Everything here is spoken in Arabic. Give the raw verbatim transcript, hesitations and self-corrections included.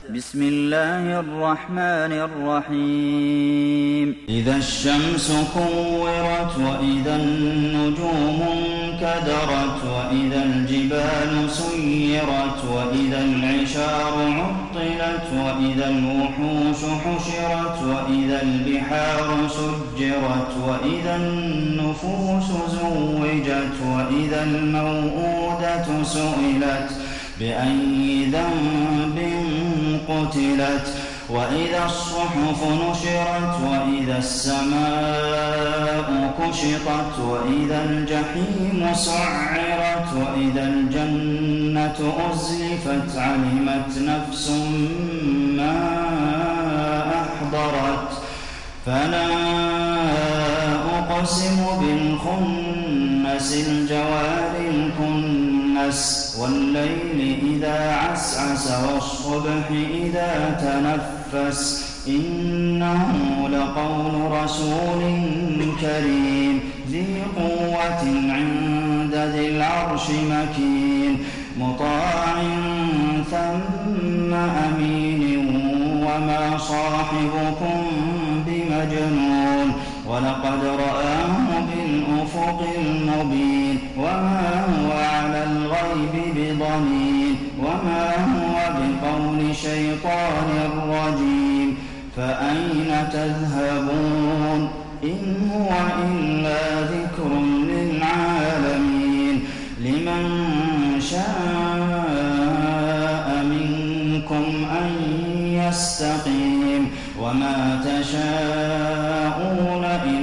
بسم الله الرحمن الرحيم إذا الشمس كورت وإذا النجوم انكدرت وإذا الجبال سيرت وإذا العشار عطلت وإذا الوحوش حشرت وإذا البحار سجرت وإذا النفوس زوجت وإذا الموءودة سئلت بأي ذنب قتلت وإذا الصحف نشرت وإذا السماء كشطت وإذا الجحيم سعرت وإذا الجنة أزلفت علمت نفس ما أحضرت فلا أقسم بالخنس الجوار الكنس والليل إذا عسعس والصبح إذا تنفس إنه لقول رسول كريم ذي قوة عند ذي العرش مكين مطاع ثم أمين وما صاحبكم بمجنون ولقد رآه بالأفق المبين وما هو على الغيب بضنين وما هو بقول شيطان رجيم فأين تذهبون إن هو إلا ذكر للعالمين لمن شاء منكم أن يستقيم وما تشاءون